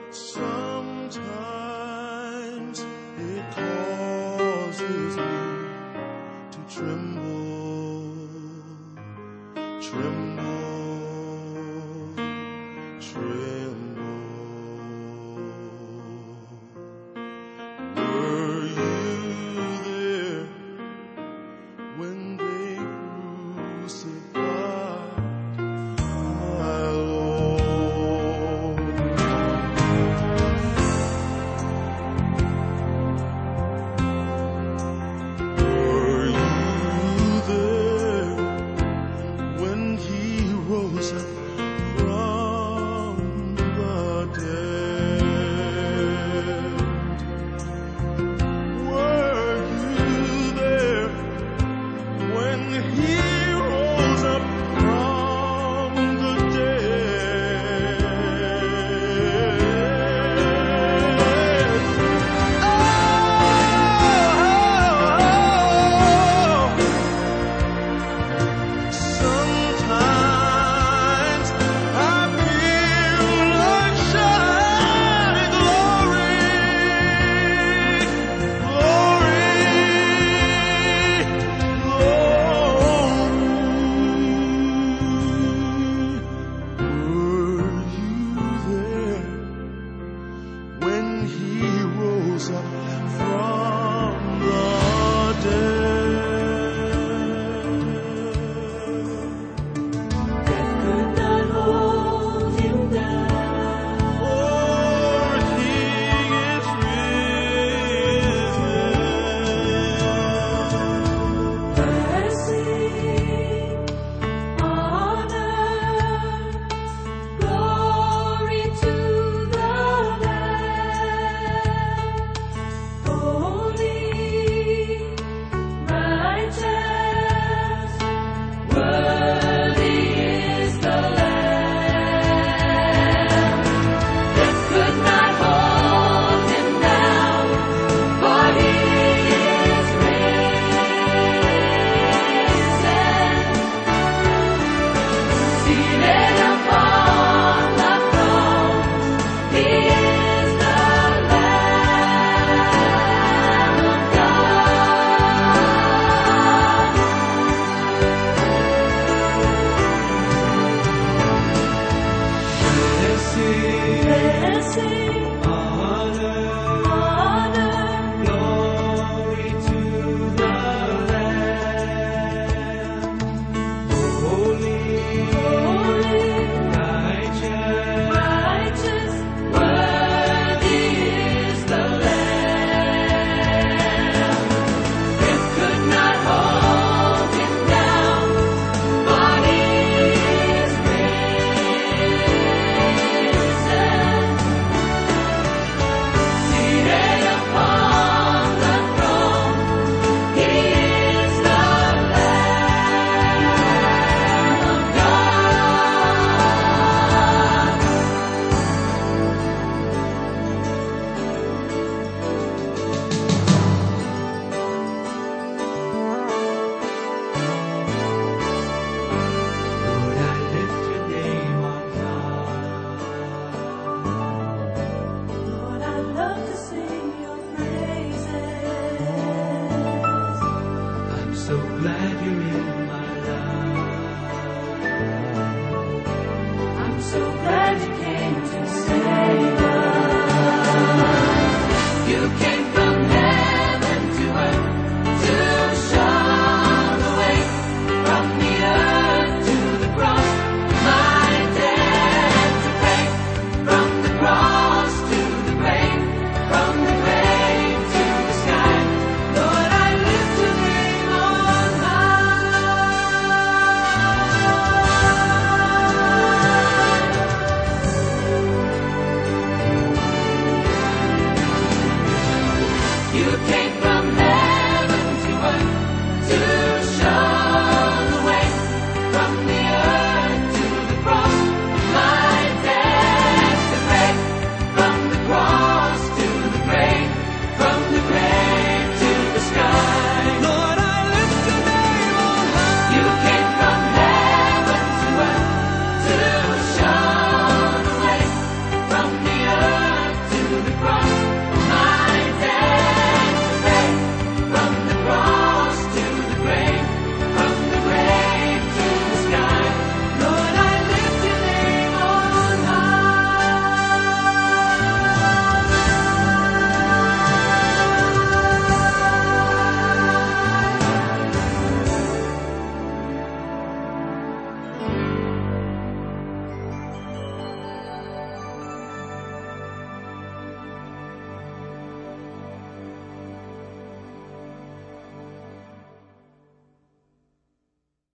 Sometimes it causes me to tremble, tremble, tremble. Were you there when they crucified my Lord? Were you there when he rose up from the dead? Were you there when he rose up from the dead? Sometimes I feel like shouting glory, glory, glory. Were you there when he rose up from the dead? Could not hold him down. For he is risen. Blessing, honor, glory to the Lamb. Holy, righteous, worthy is the Lamb. Death could not hold him down, for he is risen. Seated upon the throne, he is the Lamb of God. Blessing, honor, glory to the Lamb. Holy, righteous, worthy is the Lamb. Death could not hold him down, for he is risen. Seated upon the throne, he is the Lamb of God. Lord, I lift your name on high. Lord, I love to sing your praises. I'm so glad you're in